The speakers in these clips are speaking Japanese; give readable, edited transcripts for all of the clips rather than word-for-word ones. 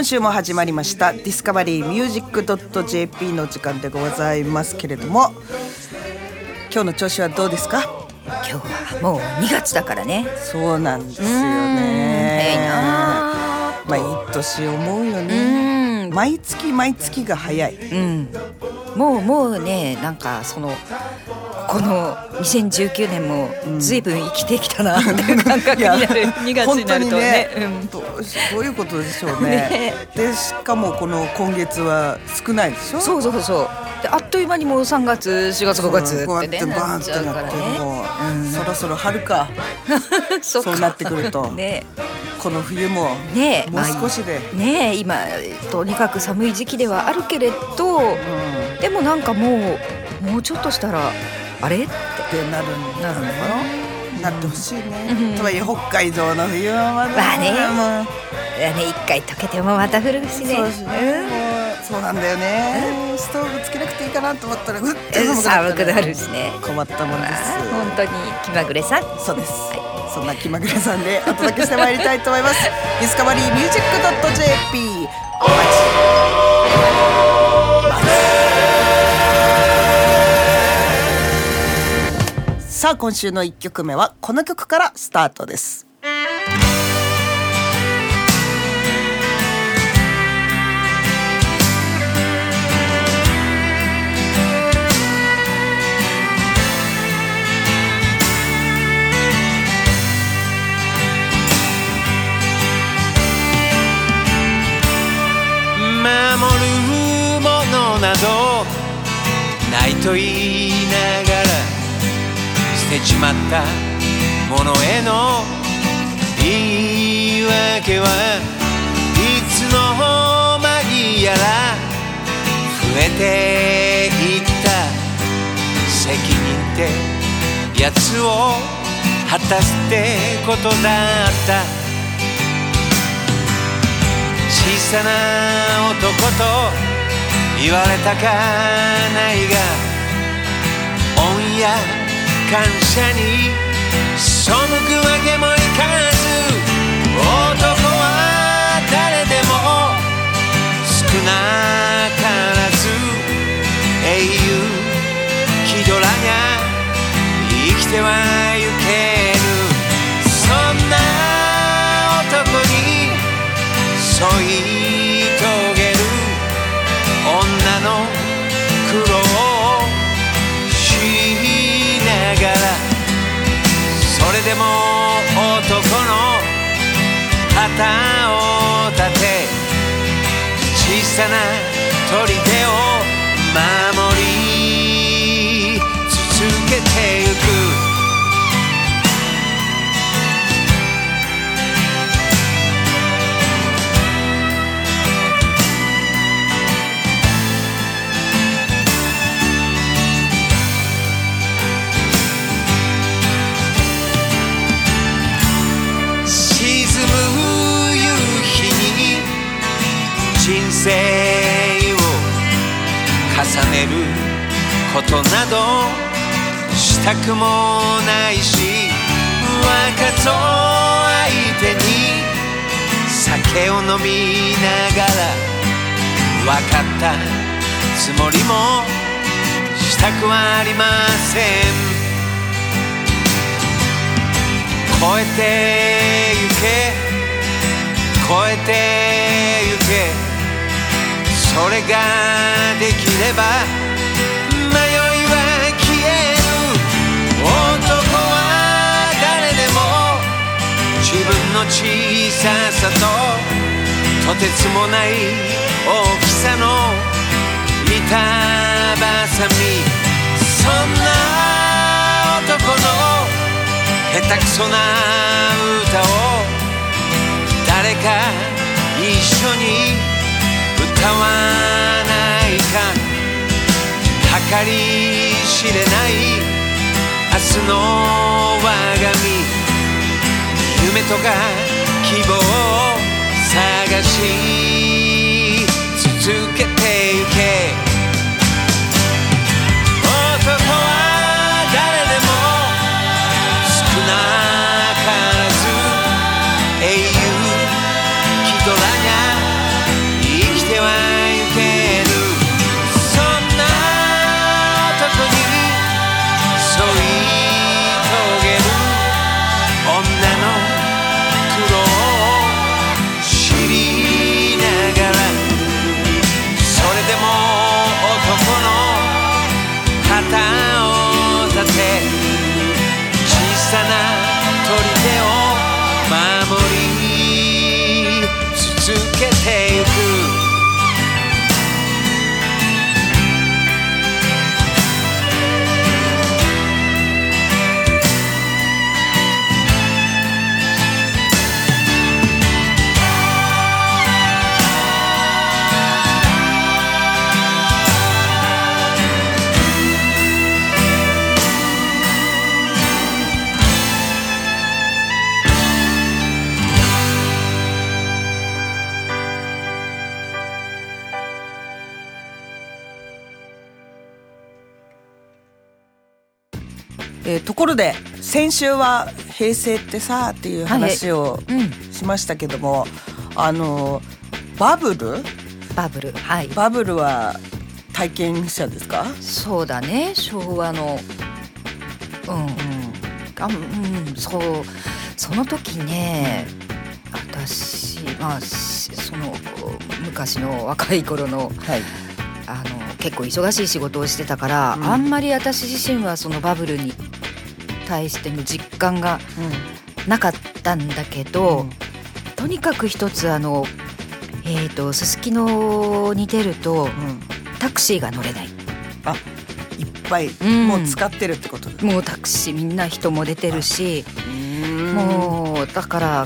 今週も始まりましたディスカバリーミュージック .jp の時間でございますけれども、今日の調子はどうですか？ 今日はもう2月だからね。 そうなんですよね。 早いな。 毎年思うよね。毎月毎月が早い。 もうね、なんかこの2019年も随分生きてきたなっていう感覚になる2月になるとね。 どういうことでしょうね。でしかもこの今月は少ないでしょ。 そうであっという間にもう3月4月5月ってねバーンってなってもうそろそろ春かそうなってくると、ね、この冬ももう少しで、 今とにかく寒い時期ではあるけれど、でもなんかもうちょっとしたらあれってなるのかな、なってほしいね。とはいえ北海道の冬はまだ一回溶けてもまた降るしね。 そうなんだよね。ストーブつけなくていいかなと思ったら寒くなるしね。 困ったもんです。 本当に気まぐれさん。 そうです、そんな気まぐれさんでお届けしてまいりたいと思います。ディスカバリーミュージック .jp お待ち。さあ今週の1曲目はこの曲からスタートです。 守るものなどないと言いながら捨てちまったものへの言い訳はいつの間にやら増えていった責任ってやつを果たすってことだった。小さな男と言われたかないが恩や感謝に背くわけもいかず、男は誰でも少なからず英雄気取らにゃ生きてはゆける。そんな男に添い遂げる女の苦労をしながら、それでも男の旗を立て小さな砦を守り続けてゆく。人生を重ねることなどしたくもないし、若造相手に酒を飲みながら分かったつもりもしたくはありません。越えてゆけ越えてゆけ、それができれば迷いは消える。男は誰でも自分の小ささととてつもない大きさの板挟み、そんな男の下手くそな歌を誰か一緒に歌わないか。計り知れない明日の我が身、夢とか希望を探し続けてゆけ。男は誰でも少なからず英雄気取らにゃところで先週は平成ってさっていう話をしましたけども、バブル、 はい、 バブルは体験者ですか？ そうだね、昭和のその時ね、私その昔の若い頃の、はい、結構忙しい仕事をしてたから、あんまり私自身はそのバブルに対しての実感がなかったんだけど、とにかく一つすすきのに出ると、タクシーが乗れない。 いっぱい、もう使ってるってこと？ もうタクシーみんな人も出てるし、もうだから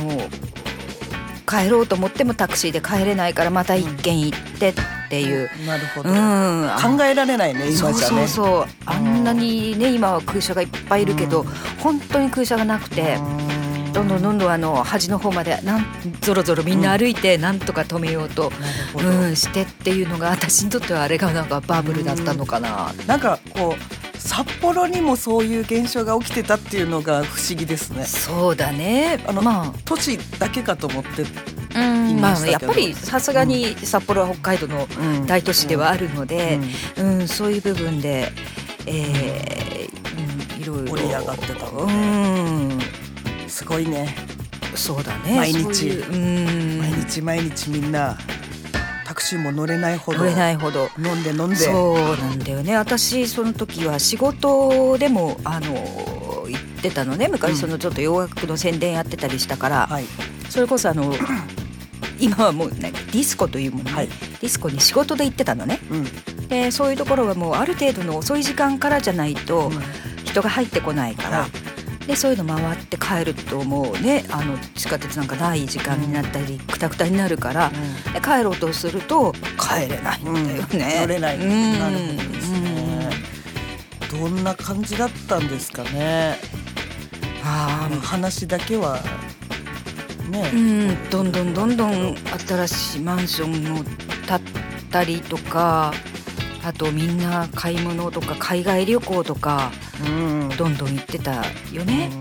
帰ろうと思ってもタクシーで帰れないから、また一軒行ってっていう、 なるほど、考えられないね今じゃね。 そうあんなにね、今は空車がいっぱいいるけど、本当に空車がなくて、どんどん端の方までぞろぞろみんな歩いてなんとか止めようと、してっていうのが、私にとってはあれがなんかバブルだったのかな。 なんかこう札幌にもそういう現象が起きてたっていうのが不思議ですね。 そうだね、 都市だけかと思っていましたけど、 やっぱりさすがに札幌は北海道の大都市ではあるので、そういう部分で、いろいろ盛り上がってたのね。すごいね。 そうだね、 毎日みんなタクシーも乗れないほど飲んでそうなんだよね。私その時は仕事でも行ってたのね。昔ちょっと洋楽の宣伝やってたりしたから、それこそ今はもうね、ディスコというもの、ディスコに仕事で行ってたのね、でそういうところはもうある程度の遅い時間からじゃないと人が入ってこないから、でそういうの回って帰るともうね、地下鉄なんかない時間になったり、クタクタになるから、で帰ろうとすると帰れないんだよね、 乗れない、なるほどですね。どんな感じだったんですかね。話だけはね、 どんどん新しいマンションも建ったりとか、あとみんな買い物とか海外旅行とか、どんどん行ってたよね。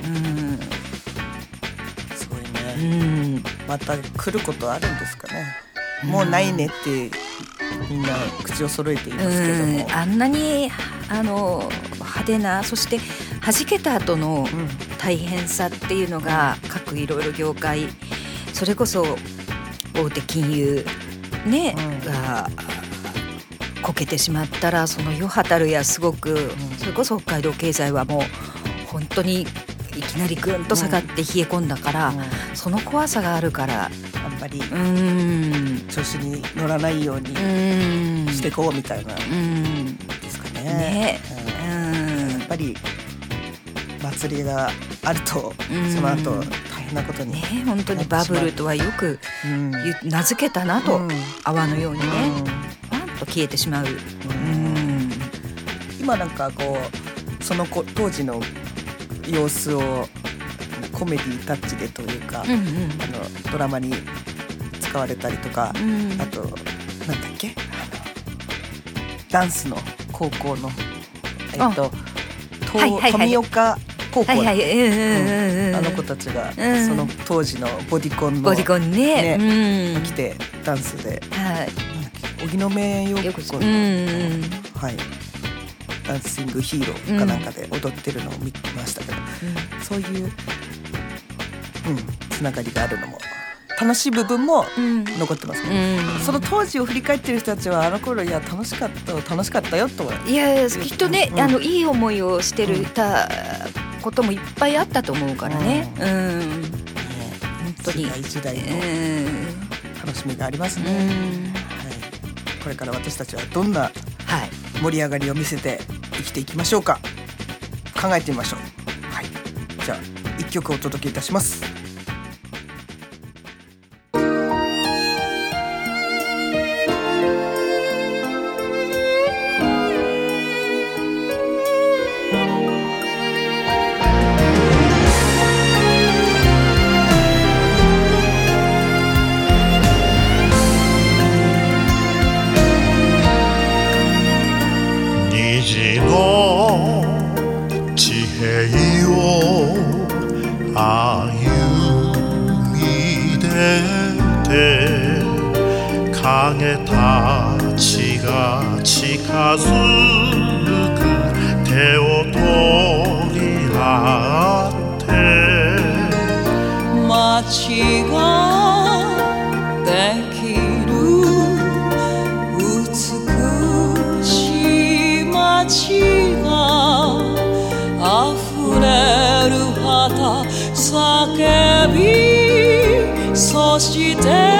すごいね。また来ることあるんですかね。もうないねってみんな口を揃えていますけども、 あんなに派手な、そして弾けた後の大変さっていうのが、各いろいろ業界、それこそ大手金融ね、がこけてしまったら、その世はたるやすごく、それこそ北海道経済はもう本当にいきなりぐんと下がって冷え込んだから、その怖さがあるから、やっぱり調子に乗らないようにしていこうみたいなですかね。やっぱり祭りがあると、その後大変なことに、 本当にバブルとはよく名付けたなと、泡のようにね、パンと消えてしまう。 今なんかこうその当時の様子をコメディタッチでというか、ドラマに使われたりとか、あとなんだっけ、ダンスの高校の富岡高校のあの子たちが、その当時のボディコンね来てダンスで、荻野目洋子のダンシングヒーローかなんかで踊ってるのを見ましたけど、そういうつながりがあるのも楽しい部分も残ってますね。その当時を振り返ってる人たちは、あの頃、いや楽しかったよと。 いやきっとね、いい思いをしてるたこともいっぱいあったと思うからね。本当に時代の楽しみがありますね。これから私たちはどんな盛り上がりを見せて生きていきましょうか。考えてみましょう。じゃあ1曲お届けいたします。 虹の影たちが近づく手を取り合って街ができる美しい街が溢れる旗叫びそして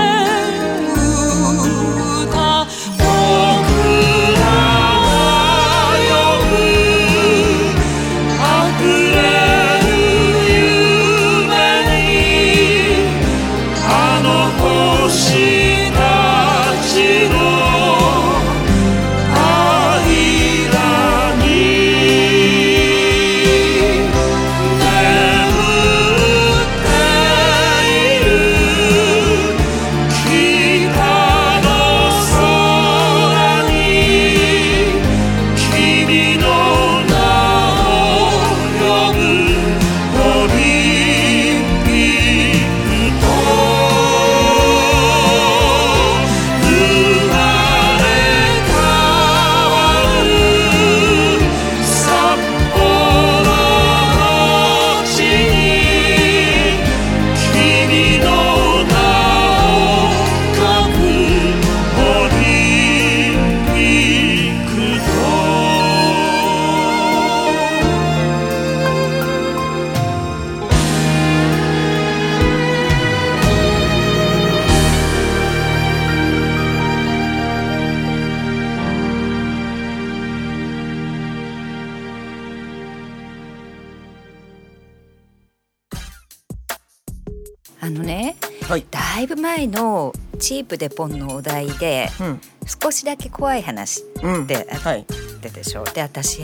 はい、だいぶ前のチープでポンのお題で、少しだけ怖い話ってあってでしょ、で私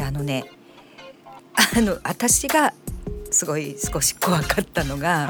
私がすごい少し怖かったのが、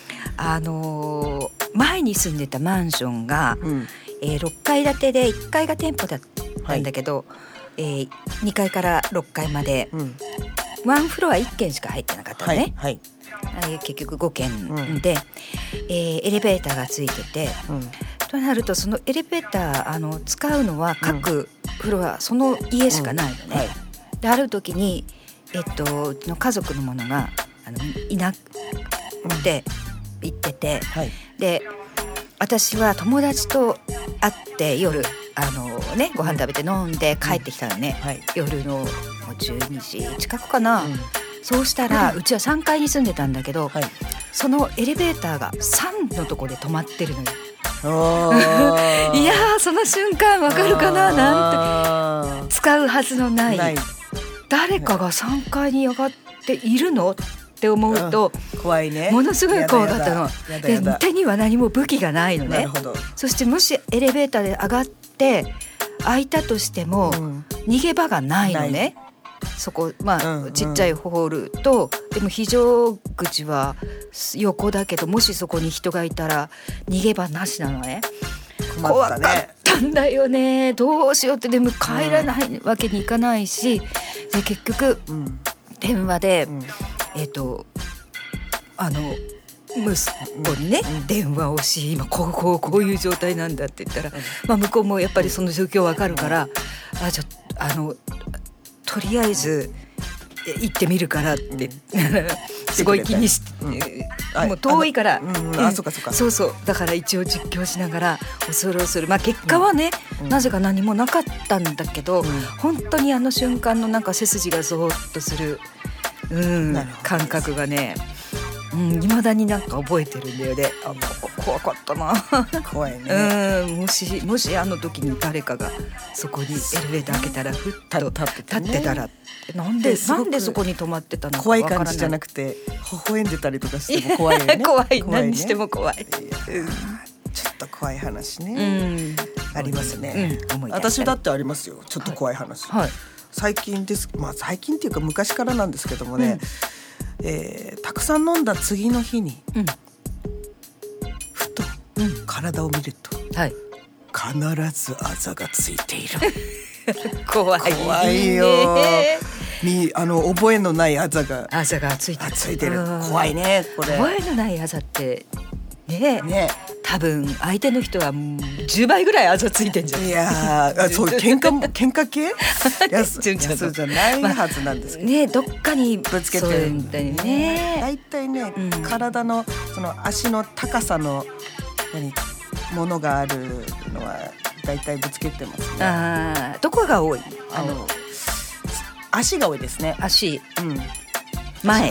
前に住んでたマンションが、6階建てで1階が店舗だったんだけど、2階から6階まで、ワンフロア1軒しか入ってなかったのね、結局5軒で、エレベーターがついてて、となるとそのエレベーター使うのは各フロア、その家しかないのね、である時に、うちの家族の者がいなくて行ってて、で私は友達と会って夜ご飯食べて飲んで帰ってきたのね、夜のもう12時近くかな、そうしたら、うちは3階に住んでたんだけど、そのエレベーターが3のとこで止まってるのよいやー、その瞬間わかるかな、なんて使うはずのない誰かが3階に上がっているのって思うと、 怖いね、 ものすごい怖かったので、手には何も武器がないのね。 なるほど。 そしてもしエレベーターで上がって開いたとしても、逃げ場がないのね。そこちっちゃいホールと、でも非常口は横だけど、もしそこに人がいたら逃げ場なしなのね。怖かったんだよね。どうしようって、でも帰らないわけにいかないし、で結局、電話で、息子にね、電話をし、今こういう状態なんだって言ったら、向こうもやっぱりその状況わかるから、とりあえず行ってみるからってすごい気にして、もう遠いから、そうだから一応実況しながら恐る恐る、結果はね、なぜか何もなかったんだけど、本当にあの瞬間のなんか背筋がゾーッとする、感覚がね、未だになんか覚えてるんだよね。怖かったな怖いね。 もしあの時に誰かがそこにエレベーター開けたらふっと立ってたら、なんでそこに止まってたのか怖い感じじゃなくて微笑んでたりとかしても怖いよね怖い、何しても怖い。 ちょっと怖い話ね、ありますね。私だってありますよ、ちょっと怖い話。最近です、最近っていうか昔からなんですけどもね、たくさん飲んだ次の日に、ふと体を見ると、必ずあざがついている怖いよ覚えのないあざがついてる怖いね。これ覚えのないあざってね、 多分相手の人は10倍ぐらいあざついてんじゃん。 いやそう喧嘩系そうじゃないはずなんですけど、 ね、どっかにぶつけてるんだよね。 だいたいね、体のその足の高さのものがあるのはだいたいぶつけてますね。 どこが多い？ 足が多いですね。 足、前、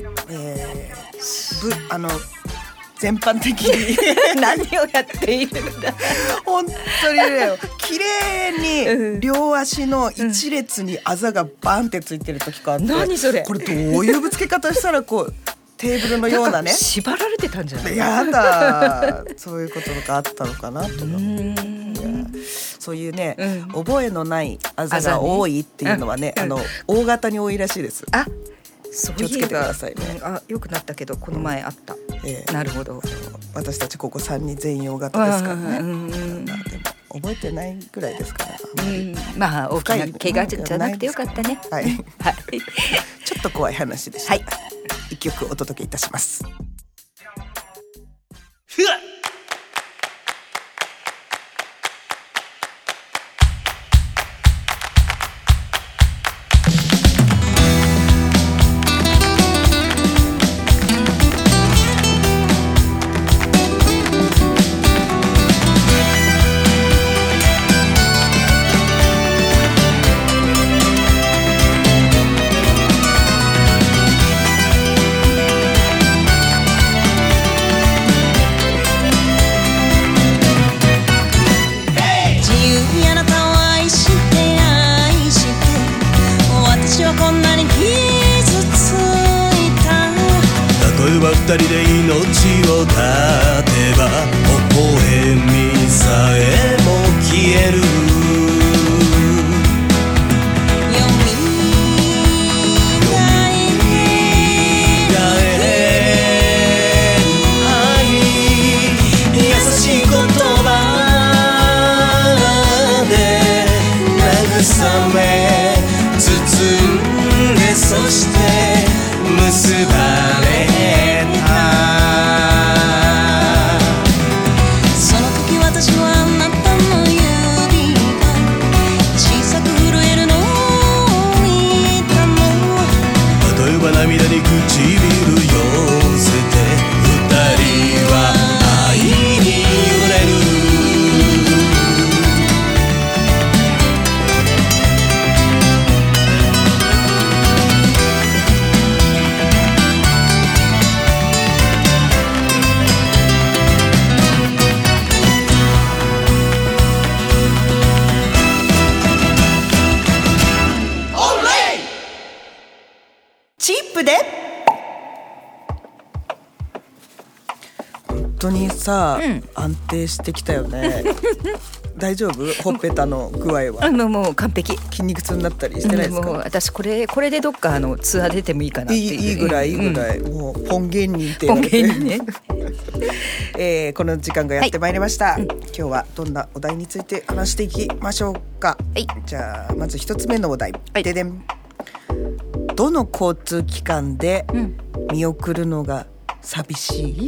全般的に何をやっているんだ本当にね、綺麗に両足の一列にあざがバンってついてる時があって、 何それ、 これどういうぶつけ方したらこうテーブルのようなね、 縛られてたんじゃない？ やだ、そういうことがあったのかなとか。そういうね、覚えのないあざが多いっていうのはね、大型に多いらしいです。気をつけてくださいね。 良くなったけどこの前あった。なるほど。 私たちここ3人全員大型ですからね。でも覚えてないぐらいですから。 まあ大きな怪我じゃなくてよかったね。 はい。ちょっと怖い話でした。一曲お届けいたします。 二人で命を絶てば微笑みさえも消える。優しい言葉で慰め包んで、そして結ばれ涙に唇寄せて、二人は愛に揺れる。 チップで本当にさ、安定してきたよね。大丈夫？ほっぺたの具合は。 もう完璧。 筋肉痛になったりしてないですか？ もう私これでどっかツアー出てもいいかなっていう。 いいぐらい、もう本芸人って本芸人ね。 この時間がやってまいりました。今日はどんなお題について話していきましょうか。じゃあまず一つ目のお題。ででん。どの交通機関で見送るのが寂しい？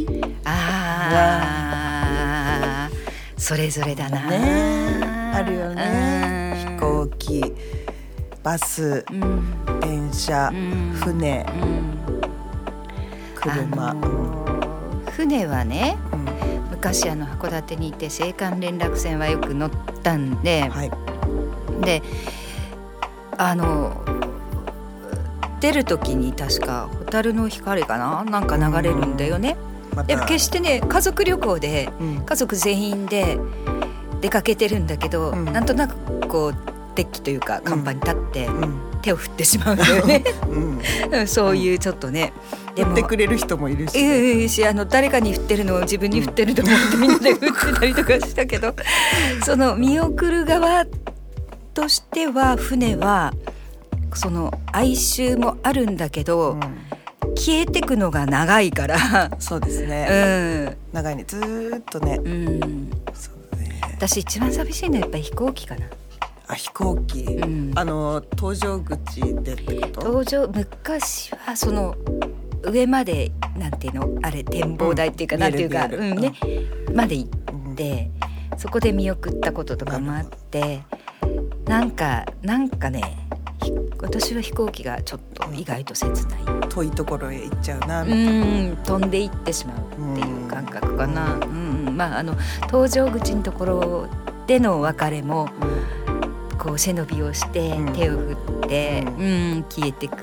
それぞれだな。 あるよね。飛行機、バス、電車、船、車。 船はね、昔函館にいて青函連絡船はよく乗ったんで、で出る時に確か蛍の光かな、なんか流れるんだよね。でも決してね、家族旅行で、家族全員で出かけてるんだけど、なんとなくこうデッキというか甲板に立って手を振ってしまうんだよね。そういうちょっとね、 でも振ってくれる人もいるし、 誰かに振ってるのを自分に振ってると思ってみんなで振ってたりとかしたけど、その見送る側としては船はその哀愁もあるんだけど、消えてくのが長いから。 そうですね、長いね、ずっとね、そうね。 私一番寂しいのはやっぱり飛行機かな。 飛行機、搭乗口でってこと？ 昔はその上までなんていうのあれ展望台っていうか、なんていうか、 まで行って、そこで見送ったこととかもあって、なんかね、私は飛行機がちょっと意外と切ない、 遠いところへ行っちゃうな、 飛んで行ってしまうっていう感覚かな。まあ搭乗口のところでの別れも、こう背伸びをして手を振って、消えてく、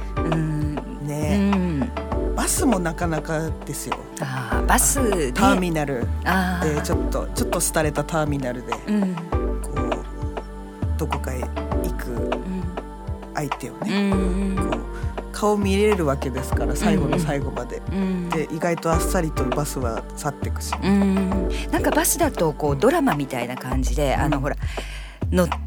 バスもなかなかですよ。 バスね、 ターミナルでちょっと廃れたターミナルで、こうどこかへ行く相手をね、こう顔見れるわけですから、最後の最後まで、で意外とあっさりとバスは去っていくし、 なんかバスだとこうドラマみたいな感じで、ほら乗って、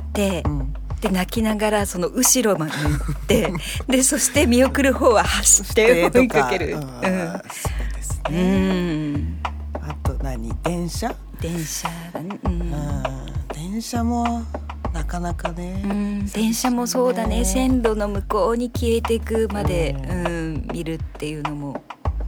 で泣きながらその後ろまで行ってでそして見送る方は走って追いかける。 そうですね。あと電車だね。電車もなかなかね、 電車もそうだね、線路の向こうに消えていくまで、見るっていうのも、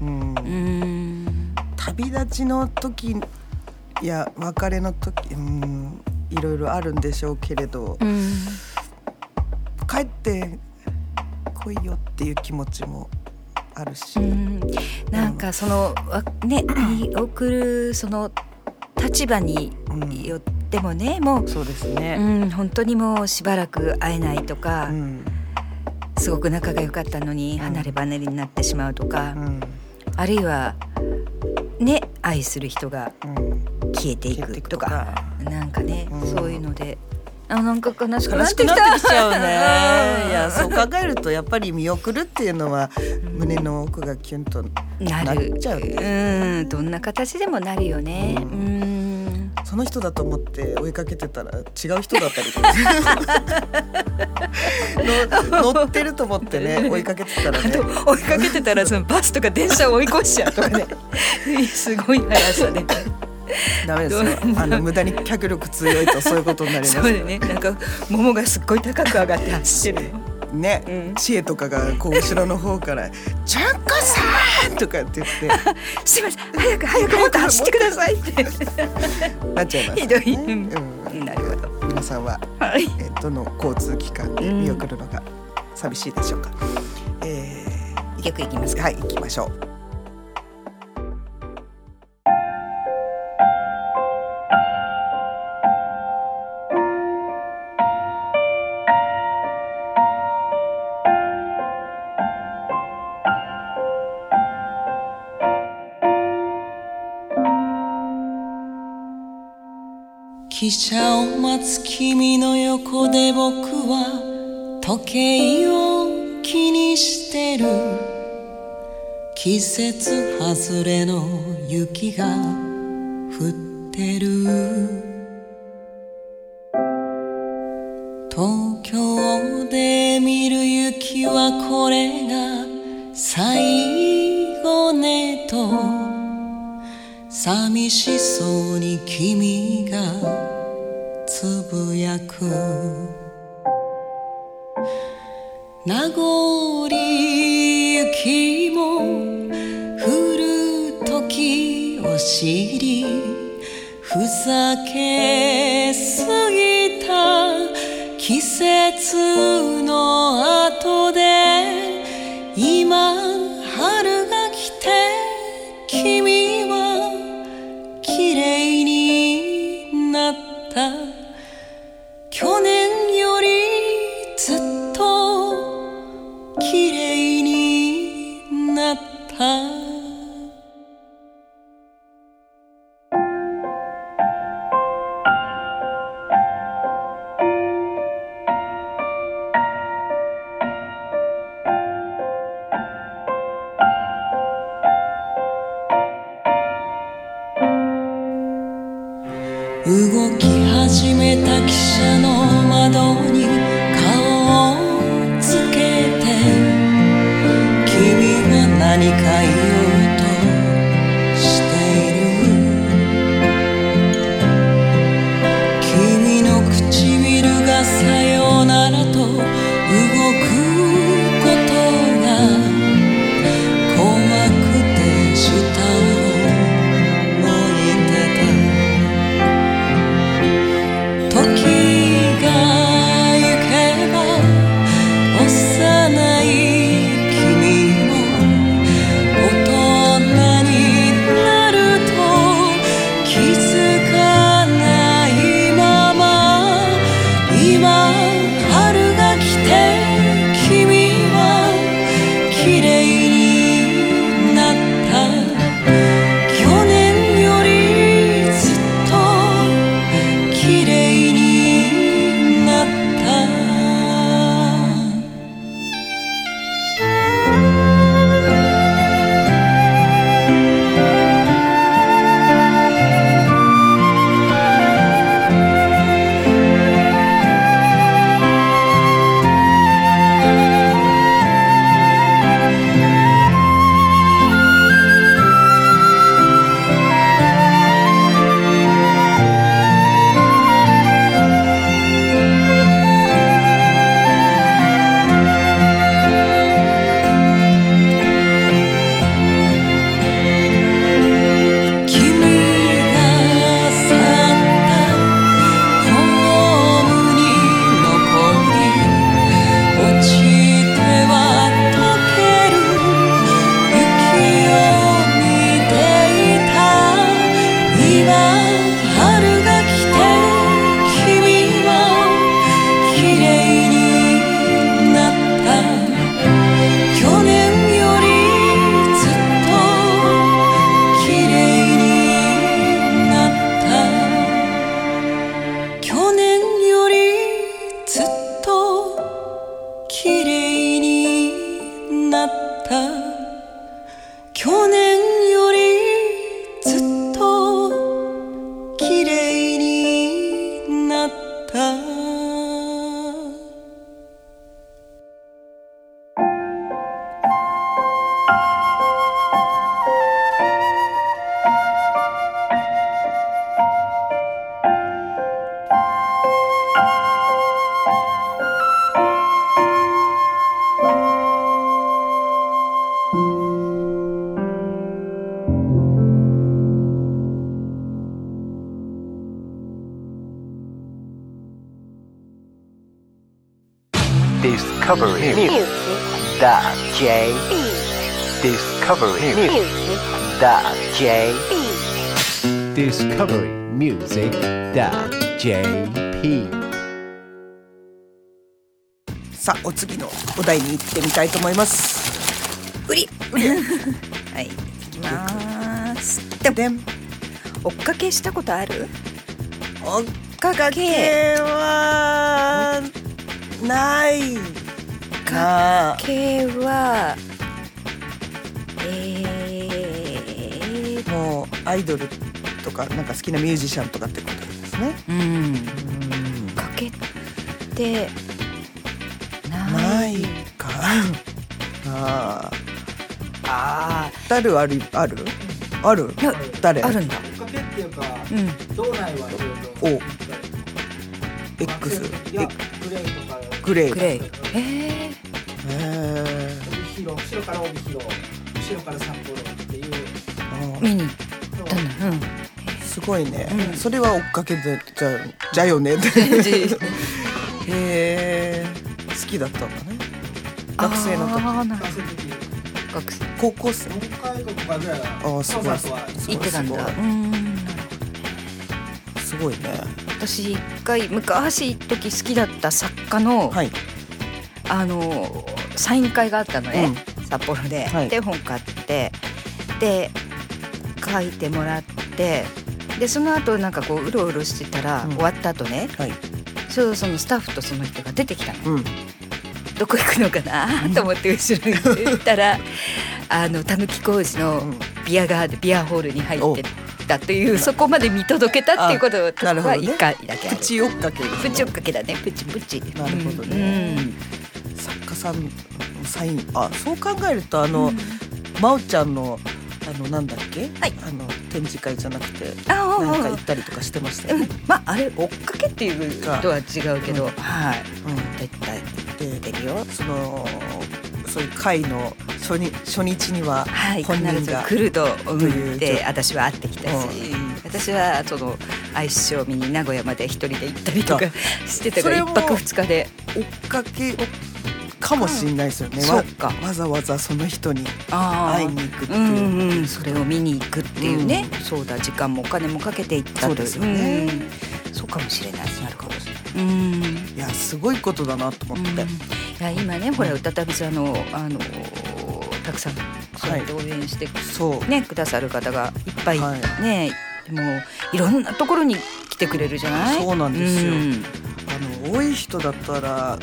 旅立ちの時や別れの時、いろいろあるんでしょうけれど、帰って来いよっていう気持ちもあるし、 なんかそのね、見送るその立場によってもね、もうそうですね、 本当にもうしばらく会えないとか、すごく仲が良かったのに離れ離れになってしまうとか、あるいはね、愛する人が消えていくとか、なんかね、そういうのでなんか悲しくなってきちゃうね。いや、そう考えるとやっぱり見送るっていうのは、胸の奥がキュンとなっちゃうね。 どんな形でもなるよね。 その人だと思って追いかけてたら違う人だったりとか乗ってると思ってね、追いかけてたらね、 追いかけてたらそのバスとか電車を追い越しちゃうとかねすごい速さでダメですよ。無駄に脚力強いとそういうことになります。 そうだね。なんか桃がすっごい高く上がって走ってるね、知恵とかがこう後ろの方からちゃんこさんとかって言ってすいません、早くもっと走ってくださいってなっちゃいます、ね、 ひどい、なるほど。 皆さんは、どの交通機関で見送るのが寂しいでしょうか。 一曲いきますか。 はい、行きましょう。 汽車を待つ君の横で僕は時計を気にしてる。季節外れの雪が降ってる。東京で見る雪はこれが最後ねと寂しそうに君がつぶやく。名残雪も降る時を知り、ふざけすぎた季節の後で今春が来て君は綺麗になった。去年よりずっと綺麗になった。動き始めた汽車の窓に顔をつけて、君は何か言おうとしている。君の唇がさよならと動くことが怖くて舌を燃えて discoverymusic.jp discoverymusic.jp さあお次のお題に行ってみたいと思います。 はい、行きます。でん、追っかけしたことある？ 追っかけはないか。 追っかけはもうアイドルとかなんか好きなミュージシャンとかってことですね。 かけてないか。誰ある誰あるんだ。 追っかけっていうか、道内はお X いやグレイ後ろから帯広、後ろから札幌っていう見に行ったんだ。 すごいね、それは追っかけでじゃよねって好きだったんだね。学生の時。高校生。 4回とかぐらいはすごい行ってたんだ。 すごいね。 私一回昔時好きだった作家の、サイン会があったのね、札幌で、で本買ってで書いてもらって、でその後なんかこううろうろしてたら、終わった後ね、そのスタッフとその人が出てきたの、どこ行くのかなと思って後ろに行ったらたぬき工事のビアホールに入ってたという、そこまで見届けたっていうことは1回だけある。 プチ追っかけですね。 プチ追っかけだね。プチプチ。 なるほどね。作家さんのサイン、そう考えると真央ちゃんのなんだっけ、展示会じゃなくてなんか行ったりとかしてましたよね。 あれ追っかけっていうとは違うけど、絶対出てるよ。そういう会の初日には本人が来ると思って私は会ってきたし、私はそのアイスショー見に名古屋まで一人で行ったりとかしてたから1泊2日で追っかけかもしれないですよね。わざわざその人に会いに行くっていう、 それを見に行くっていうね、そうだ、時間もお金もかけて行ったという。 そうですよね。 そうかもしれない。 なるかもしれない。いやすごいことだなと思って。 いや今ね、ほら歌旅さんたくさんそうやって応援してくださる方がいっぱいね、でもいろんなところに来てくれるじゃない。 そうなんですよ。多い人だったら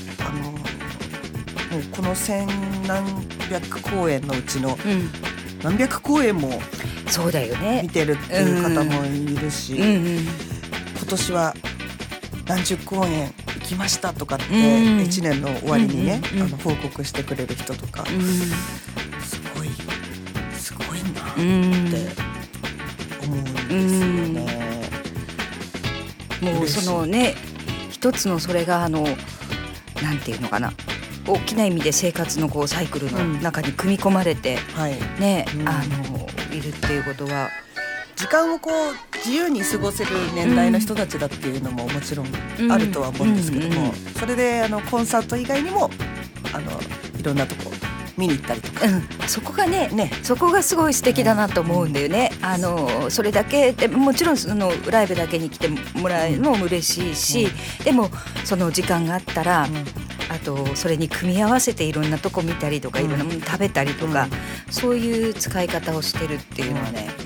もうこの千何百公演のうちの何百公演もそうだよね、 見てるっていう方もいるし、今年は何十公演行きましたとかって1年の終わりにね報告してくれる人とか、すごいなって思うんですよね。 もうそのね、一つのそれがなんていうのかな、大きな意味で生活のこうサイクルの中に組み込まれて、いるっていうことは、 時間をこう自由に過ごせる年代の人たちだっていうのももちろんあるとは思うんですけども、それでコンサート以外にもいろんなとこ見に行ったりとか、 そこがね、そこがすごい素敵だなと思うんだよね。それだけでもちろんそのライブだけに来てもらえるのも嬉しいし、でもその時間があったら、あとそれに組み合わせていろんなとこ見たりとか、いろんなもの食べたりとか、そういう使い方をしてるっていうのはね、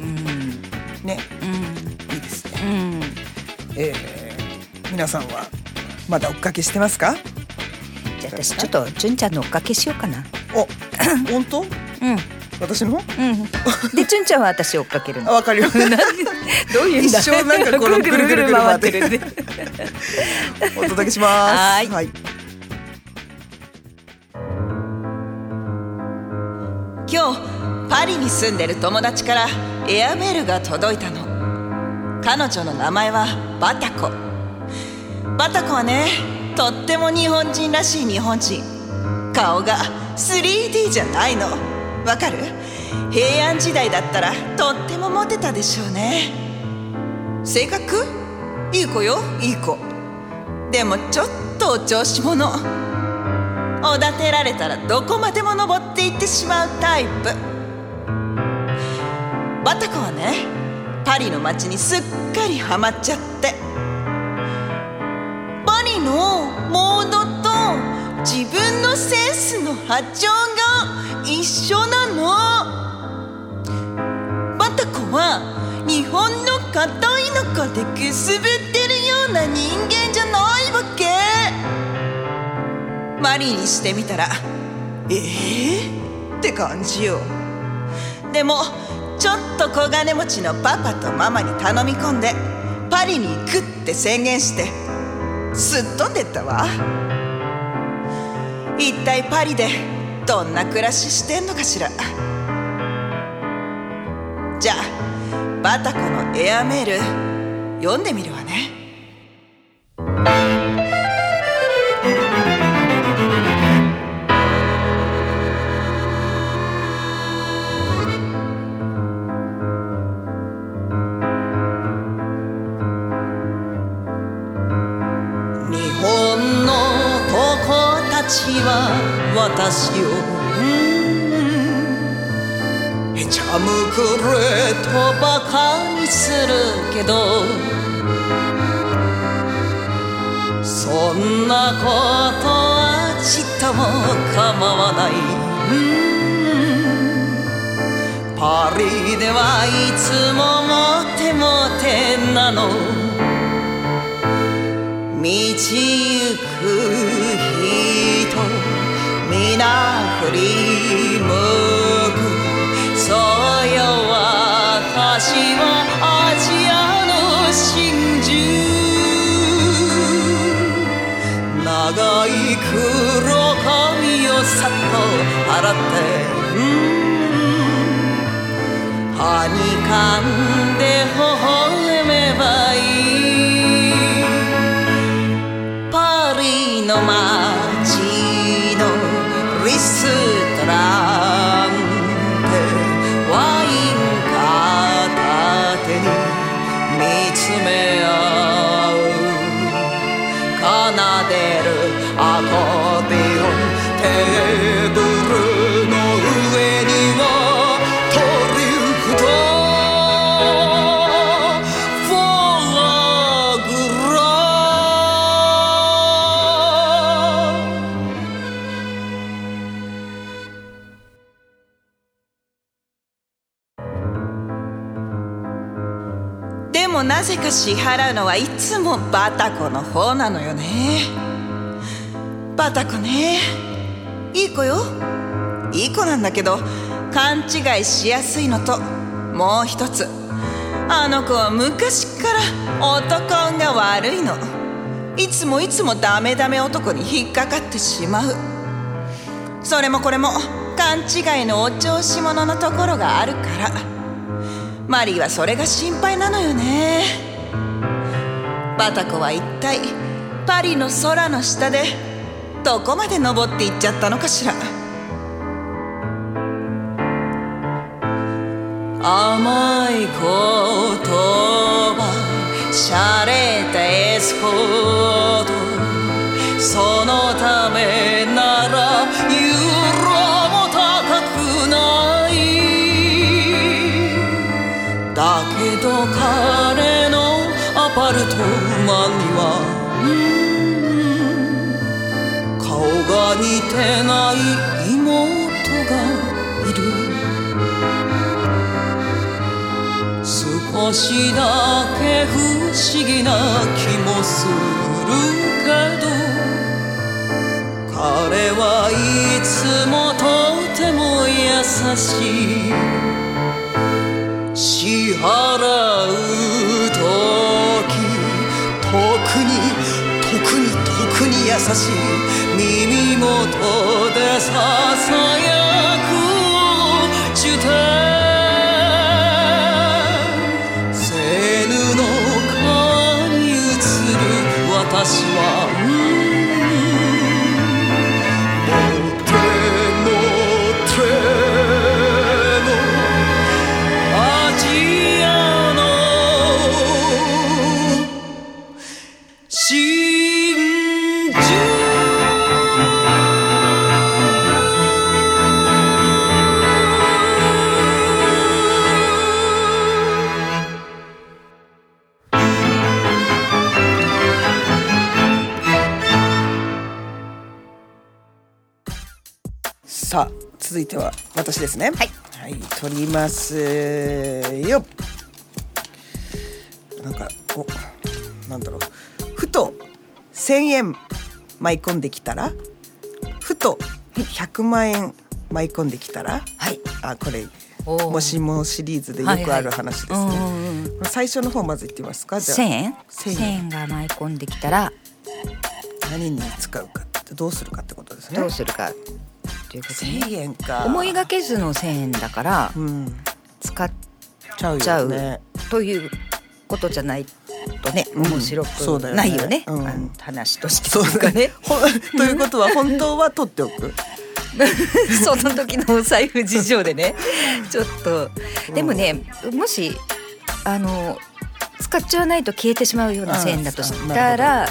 いいですね。皆さんはまだ追っかけしてますか？ じゃあ私ちょっと純ちゃんの追っかけしようかな。 本当？私の？ で純ちゃんは私追っかけるの。 わかります。どういうんだ。一生なんかこのぐるぐる回ってるんでお届けします。はい。 今日パリに住んでる友達からエアメールが届いたの。彼女の名前はバタコ。バタコはね、とっても日本人らしい日本人。顔が 3D じゃないの。わかる？平安時代だったらとってもモテたでしょうね。性格？いい子よ、いい子。でもちょっとお調子者。 おだてられたらどこまでも登っていってしまうタイプ。バタコはね、パリの街にすっかりハマっちゃって、パリのモードと自分のセンスの波長が一緒なの。バタコは日本の片田舎でくすぶってるような人間じゃないわけ。マリにしてみたらって感じよ。でもちょっと小金持ちのパパとママに頼み込んでパリに行くって宣言してすっ飛んでったわ。一体パリでどんな暮らししてんのかしら。じゃあバタコのエアメール読んでみるわね。私をへちゃむくれとバカにするけど、そんなことはちっとも構わない。パリではいつもモテモテなの。道行く人みな振り向く。そうよ、私はアジアの真珠。長い黒髪をさっと洗って歯に噛んで微笑めばいい。パリの街リストランでワイン片手に見つめ合う。奏でるアコーディオン、テーブルの上にはトリュフとフォアグラ。でもなぜか支払うのはいつもバタコの方なのよね。バタコね、いい子よ。いい子なんだけど勘違いしやすいのと、もう一つ、あの子は昔から男運が悪いの。いつもダメダメ男に引っかかってしまう。それもこれも勘違いのお調子者のところがあるから、マリーはそれが心配なのよね。バタコは一体パリの空の下でどこまで登っていっちゃったのかしら。甘い言葉、しゃれたエスコート、そのためならユーロも高くない。だけど彼のアパルトマンには顔が似てない妹がいる。少しだけ不思議な気もするけど、彼はいつもとても優しい。支払う時特に優しい。耳元でささやくジュテセヌの川に映る私は真珠。 さあ続いては私ですね。 はい、 はい、取りますよ。なんかなんだろう、ふと1000円舞い込んできたら、ふと100万円舞い込んできたら、 はい、 これもしもシリーズでよくある話ですね。はいはい、最初の方まず言ってみますか。じゃあ 1000円が舞い込んできたら何に使うかってどうするかってことですね。 どうするかっていうことね。 1000円か。 思いがけずの1000円だから、使っちゃうということじゃないとね、面白くないよね、話としてですかね。 ということは本当は取っておく。 その時のお財布事情でね、ちょっとでもね、もし使っちゃわないと消えてしまうような1000円だとしたら、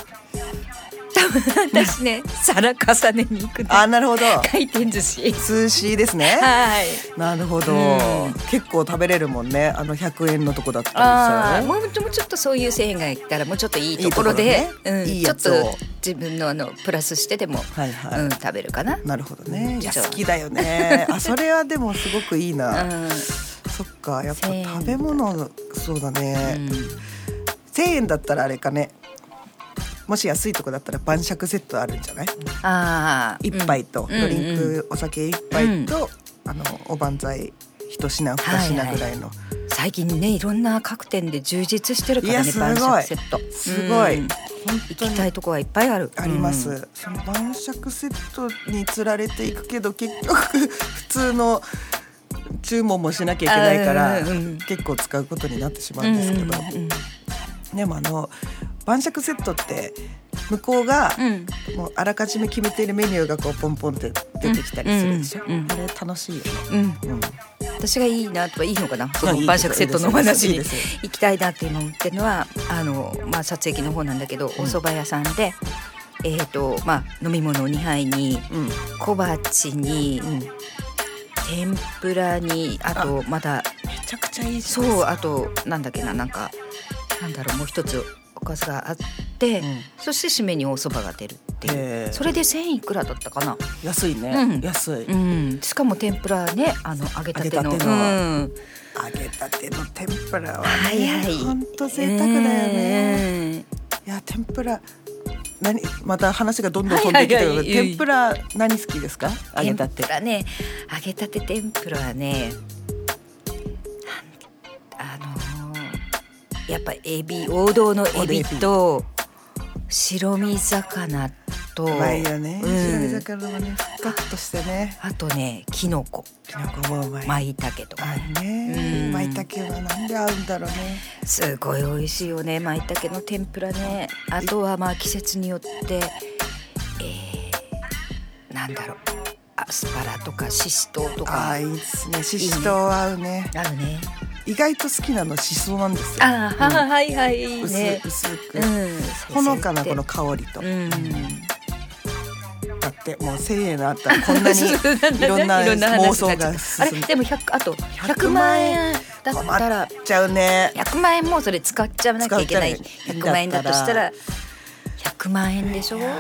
私ね、皿重ねに行くね。 なるほど。 回転寿司。 寿司ですね。 はい。 なるほど。結構食べれるもんね。100円のとこだったら。 もうちょっとそういう1000円がいったらもうちょっといいところで、ちょっと自分のプラスしてでも食べるかな。 なるほどね。好きだよね。それはでもすごくいいな。そっか、やっぱ食べ物そうだね。1000円だったらあれかね。もし安いとこだったら晩酌セットあるんじゃない？一杯とドリンク、お酒一杯と、おばんざい一品二品ぐらいの。 最近ね、いろんな各店で充実してるからね、晩酌セット。 すごい。 行きたいとこはいっぱいある。 あります。その晩酌セットにつられていくけど、結局普通の注文もしなきゃいけないから、結構使うことになってしまうんですけど、でも晩酌セットって向こうがもうあらかじめ決めているメニューがこうポンポンって出てきたりするでしょ。あれ楽しいよね。 私がいいなとかいいのかな、その晩酌セットのお話に行きたいなって今思ってるのは、撮影機の方なんだけど、お蕎麦屋さんで飲み物2杯に小鉢に天ぷらに、あとまだめちゃくちゃいい。 そう、あとなんだっけな、なんだろう、もう一つおかずがあって、そして締めにお蕎麦が出るっていう。それで1000いくらだったかな。 安いね。安い。 しかも天ぷらね、揚げたての揚げたての天ぷらはね、本当贅沢だよね。いや、天ぷらまた話がどんどん飛んできてるけど、天ぷら何好きですか？揚げたて。 天ぷらね、揚げたて天ぷらはね、やっぱ王道のエビと白身魚と、 うまいよね。白身魚はね、ふかっとしてね。 あとね、キノコもうまい。 舞茸とかね。舞茸はなんで合うんだろうね。 すごい美味しいよね、舞茸の天ぷらね。あとは季節によって、なんだろう、アスパラとかシシトウとか。 いいですね。シシトウ合うね。 合うね。 意外と好きなのシソなんですよ。 はいはいね。 薄く、ほのかなこの香りと。だってもう1000円あったらこんなにいろんな妄想が進む。 でもあと100万円だったらちゃうね。 100万円もそれ使っちゃわなきゃいけない。100万円だとしたら100万円でしょ。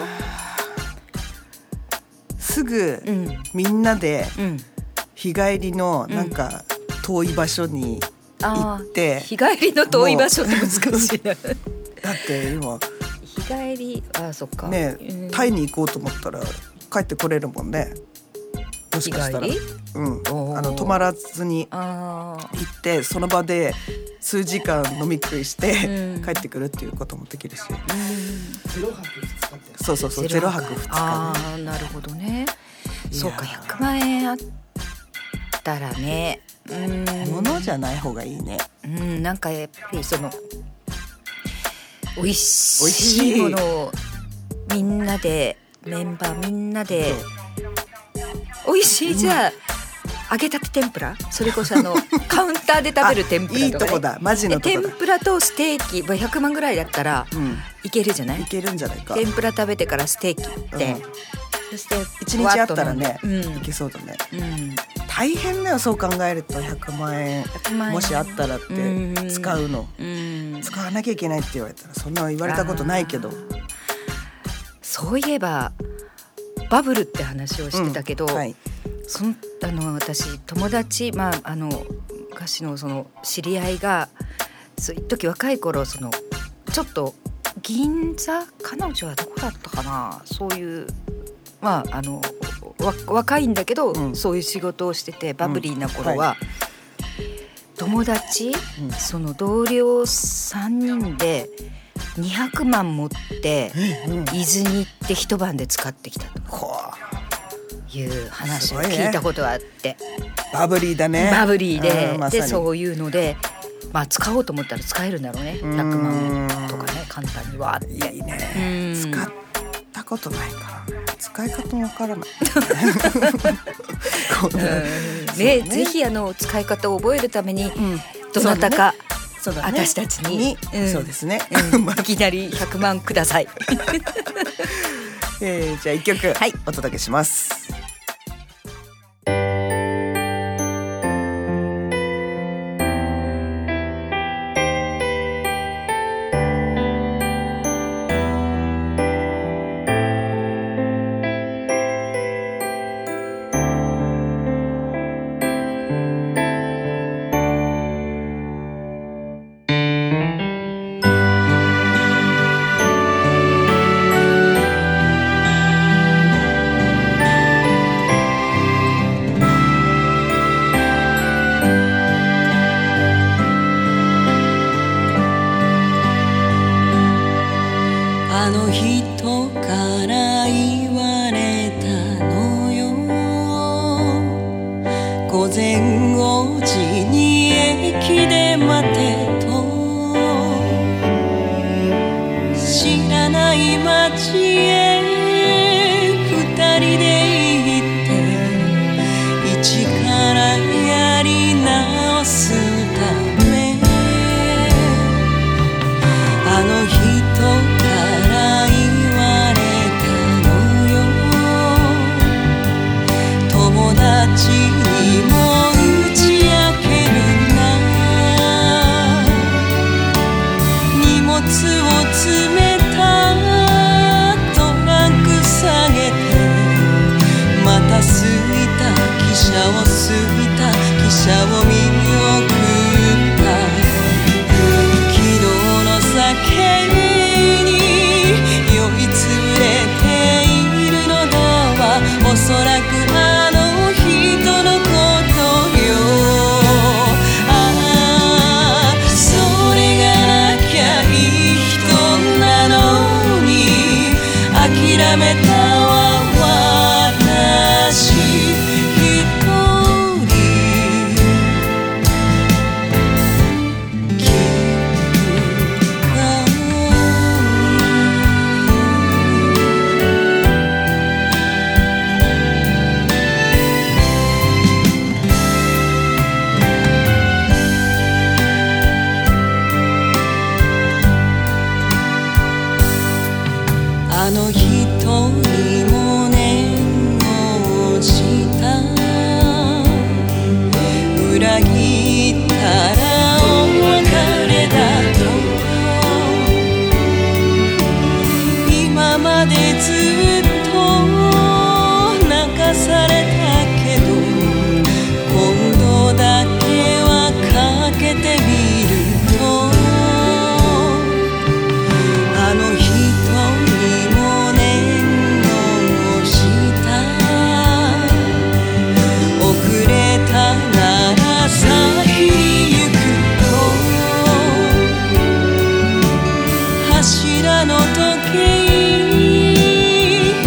すぐみんなで日帰りのなんか遠い場所に行って、 日帰りの遠い場所って難しいな。 だって今日帰り、そっかね、タイに行こうと思ったら帰ってこれるもんね。もしかしたら泊まらずに行ってその場で数時間飲み食いして帰ってくるっていうこともできるし、 0泊2日って。 そう0泊2日。 なるほどね。そうか、100万円あったらね、 物じゃない方がいいね。 なんかやっぱりその美味しいものをみんなで、メンバーみんなで美味しい、じゃあ揚げたて天ぷら、それこそカウンターで食べる天ぷらとか、ね、 いいとこだ、マジのとこだ。 天ぷらとステーキ100万ぐらいだったらいけるじゃない？ いけるんじゃないか。 天ぷら食べてからステーキって、そして 1日あったらね、いけそうだね。大変だよ、そう考えると。100万円もしあったらって使うの、使わなきゃいけないって言われたらそんな言われたことないけど。 そういえばバブルって話をしてたけど、 私友達、昔のその知り合いがそう一時若い頃ちょっと銀座、彼女はどこだったかな、そういう若いんだけど、そういう仕事をしててバブリーな頃は、友達、その同僚3人で200万持って伊豆に行って一晩で使ってきたという話を聞いたことがあって、 バブリーだね。 バブリーで、でそういうので、使おうと思ったら使えるんだろうね。100万とかね、簡単にわーって。 いいね。使ったことないからね、使い方もわからないね。ぜひ使い方を覚えるために、どなたか私たちに、 そうですね、 いきなり100万ください。 じゃあ1曲お届けします。 あの人から言われたのよ、午前5時に駅で待てと。知らない街へ二人で行って一からやり直すため、あの人から言われたのよ、友達にも打ち明けるな、荷物を詰めたトランク下げて、また空いた汽車を過ぎた汽車を見送った。昨日の酒に酔いつぶれているのだわ、おそらくあの人のことよ。ああ、それがなきゃいい人なのに、諦めたわ私一人。あの人にも念をした裏切ったらお別れだと。今までずっと泣かされたけど、今度だけはかけてみると、あの人にも念をした。遅れたなら先に行くと、柱の時計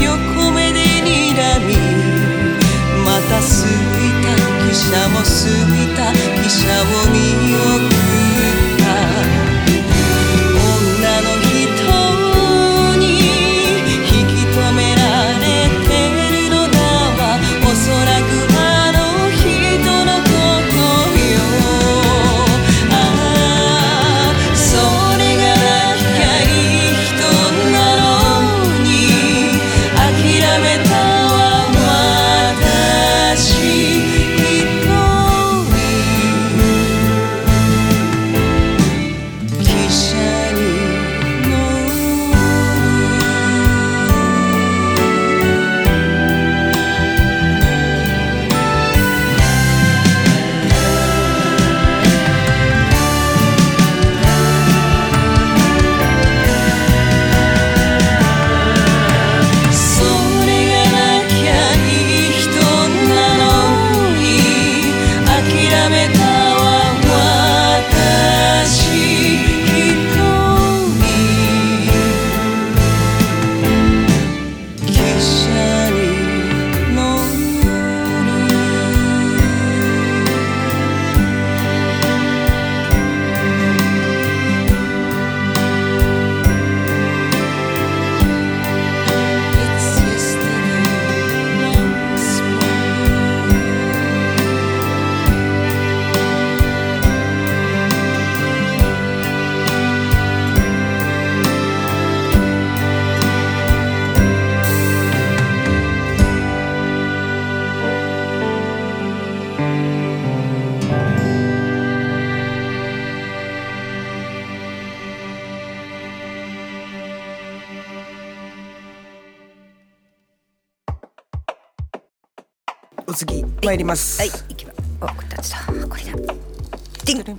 お次参ります。 はい、いきます。これだ、これだ。ディン。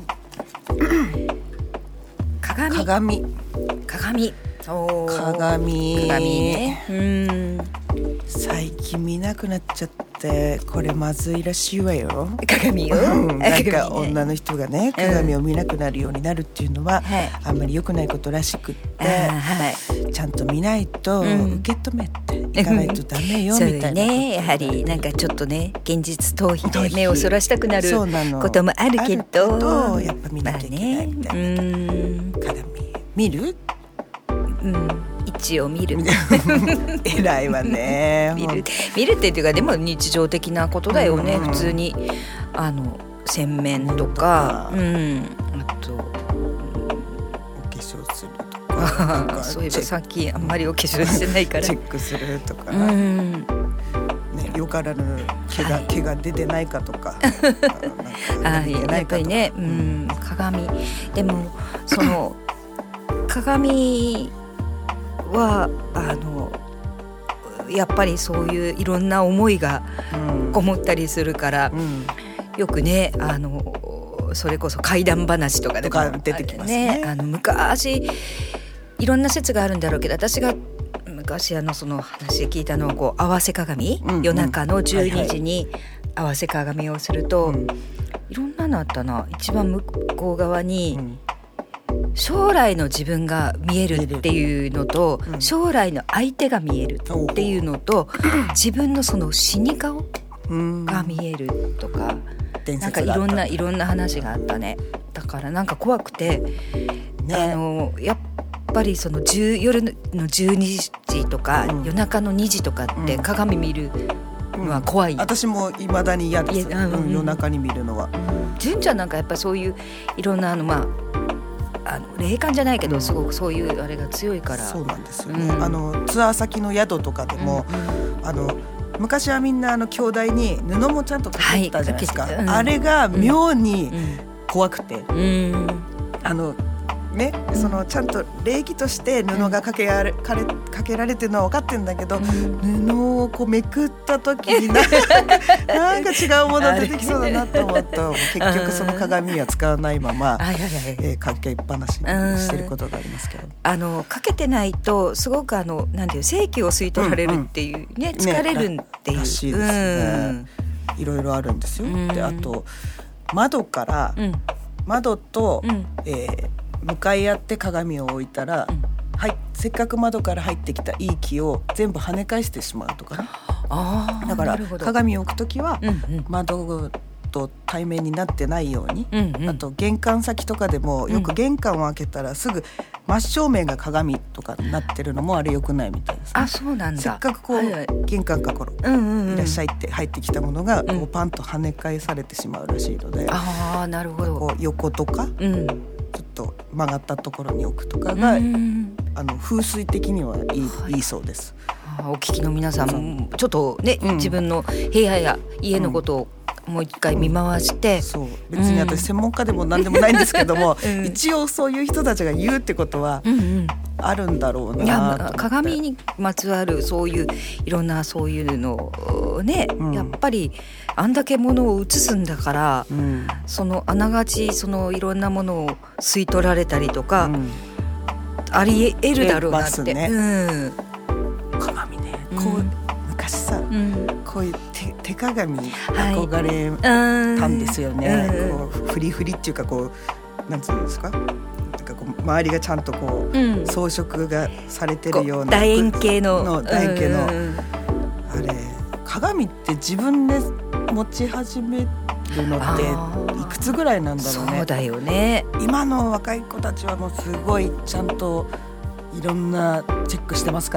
鏡。鏡ね。 最近見なくなっちゃってこれまずいらしいわよ。 鏡よ。 なんか女の人がね鏡を見なくなるようになるっていうのはあんまり良くないことらしくって、ちゃんと見ないと受け止めていかないとダメよみたいな。 そうね、やはりなんかちょっとね現実逃避で目をそらしたくなることもあるけど、 やっぱ見なきゃいけないみたいな。鏡見る？ 一応見る。 偉いわね。 見るっていうかでも日常的なことだよね。普通に洗面とか、あとお化粧するとか。 そういえばさっきあんまりお化粧してないからチェックするとか。よからぬ毛が出てないかとか。 やっぱりね、鏡でもその鏡はやっぱりそういういろんな思いがこもったりするから、よくねそれこそ怪談話とかでも出てきますね。 昔いろんな説があるんだろうけど、私が昔その話聞いたのはこう合わせ鏡、夜中の12時に合わせ鏡をすると、いろんなのあったな。一番向こう側に、将来の自分が見えるっていうのと、将来の相手が見えるっていうのと、自分のその死に顔が見えるとか、なんかいろんな話があったね。だからなんか怖くて、やっぱりその夜の12時とか、夜中の2時とかって鏡見るのは怖い。 私も未だに嫌です。夜中に見るのは。 純ちゃんなんかやっぱそういういろんな霊感じゃないけど、すごくそういうあれが強いから。 そうなんですよね。ツアー先の宿とかでも、昔はみんな兄弟に布もちゃんとかけたじゃないですか。あれが妙に怖くて、そのちゃんと礼儀として布がかけられてるのは分かってるんだけど、布をこうめくった時になんか違うもの出てきそうだなと思うと、結局その鏡は使わないままかけっぱなしにしてることがありますけど、 かけてないとすごくなんていう正気を吸い取られるっていうね、疲れるっていうらしいですね。いろいろあるんですよ。で、あと窓と向かい合って鏡を置いたら、せっかく窓から入ってきたいい気を全部跳ね返してしまうとかね。だから鏡を置くときは窓と対面になってないように、あと玄関先とかでもよく玄関を開けたらすぐ真正面が鏡とかになってるのもあれ良くないみたいですね。 そうなんだ。 せっかくこう玄関からいらっしゃいって入ってきたものがこうパンと跳ね返されてしまうらしいので、 なるほど。 こう横とか、ちょっと曲がったところに置くとかが風水的にはいいそうです。 お聞きの皆さんもちょっとね、自分の部屋や家のことをもう一回見回して、 別に私専門家でも何でもないんですけども、一応そういう人たちが言うってことはあるんだろうなと思って。 鏡にまつわるそういういろんなそういうのをね、やっぱりあんだけものを映すんだから、そのあながちそのいろんなものを吸い取られたりとか、あり得るだろうなって。 鏡ね、こう昔さ、こういう手鏡憧れたんですよね。こうフリフリっていうか、こうなんつうんですか、なんかこう周りがちゃんとこう、装飾がされてるような楕円形のあれ鏡って自分で持ち始めるのっていくつぐらいなんだろうね。 そうだよね。 今の若い子たちはもうすごいちゃんといろんなチェックしてますから、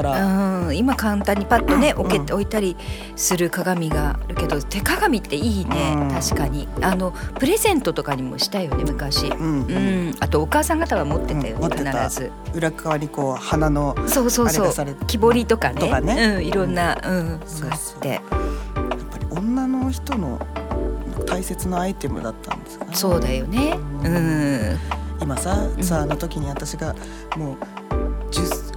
今簡単にパッとね置いたりする鏡があるけど、手鏡っていいね。確かにプレゼントとかにもしたよね昔。あとお母さん方は持ってたよね、必ず裏側にこう花のあれがされて、 木彫りとかね、いろんながあって、 やっぱり女の人の大切なアイテムだったんですかね。 そうだよね。 今さツアーの時に私がもう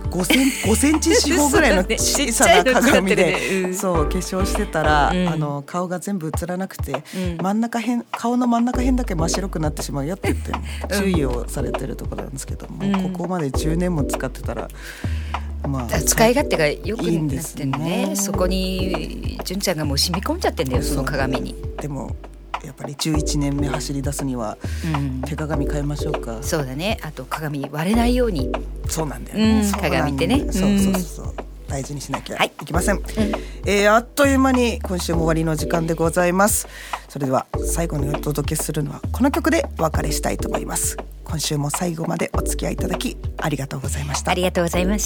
5センチ四方ぐらいの小さな鏡でそう化粧してたら、顔が全部映らなくて、顔の真ん中辺だけ真っ白くなってしまうよって言って注意をされてるところなんですけども、ここまで10年も使ってたら、 使い勝手が良くなってんね。そこに純ちゃんがもう染み込んじゃってんだよ、その鏡に。 でもやっぱり11年目走り出すには手鏡変えましょうか。 そうだね。あと鏡割れないように。 そうなんだよね、 鏡ってね。 そう大事にしなきゃいけません。あっという間に今週も終わりの時間でございます。それでは最後にお届けするのはこの曲でお別れしたいと思います。今週も最後までお付き合いいただきありがとうございました。 ありがとうございました。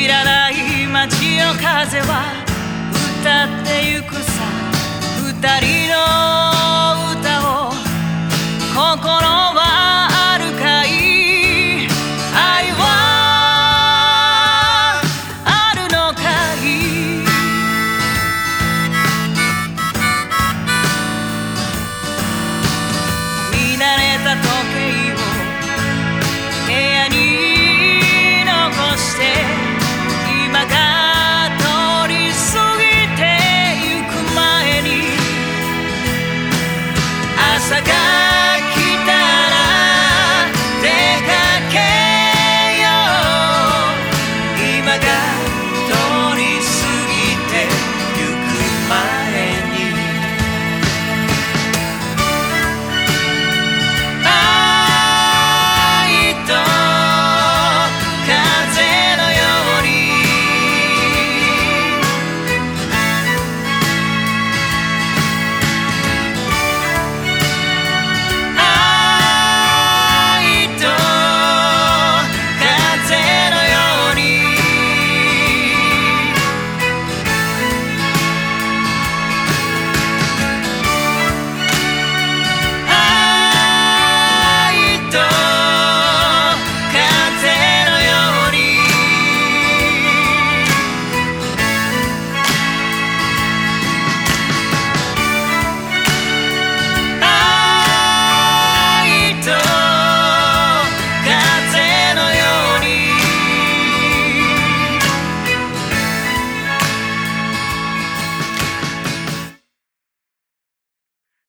風は歌ってゆくさ、二人